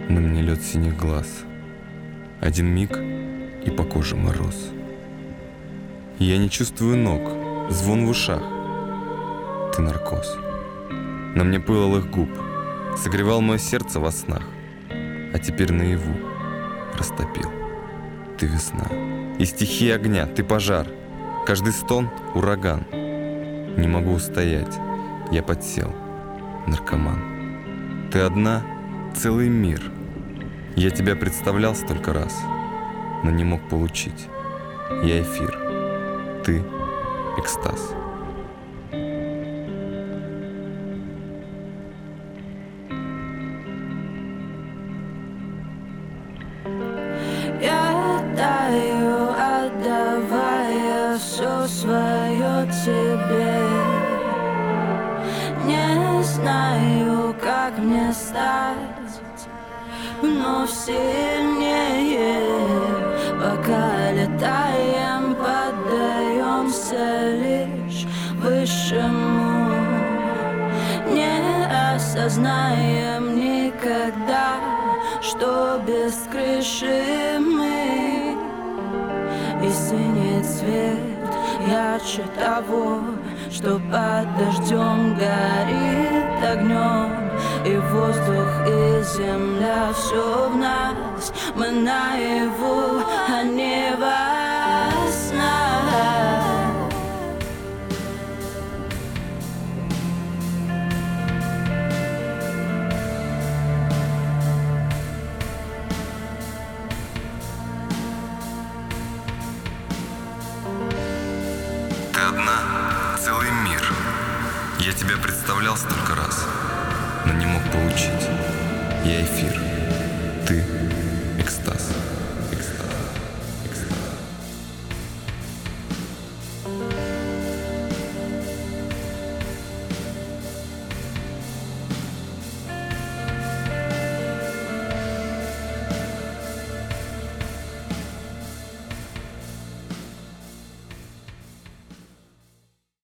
На мне лед синих глаз. Один миг, и по коже мороз. Я не чувствую ног, звон в ушах. Ты наркоз. На мне пыл алых губ согревал мое сердце во снах, а теперь наяву растопил. Ты весна. И стихия огня, ты пожар. Каждый стон — ураган. Не могу устоять, я подсел, наркоман. Ты одна — целый мир. Я тебя представлял столько раз, но не мог получить. Я эфир, ты — экстаз. Я таю, отдавая все свое тебе. Не знаю, как мне стать вновь сильнее. Пока летаем, поддаемся лишь высшему. Не осознаем никогда, что без крыши мы. И синий цвет ярче того, что под дождем горит огнем. И воздух, и земля, все в нас. Мы наяву, а не во снах. Ты одна, целый мир. Я тебя представлял столько раз, но не мог получить. Я эфир, ты экстаз.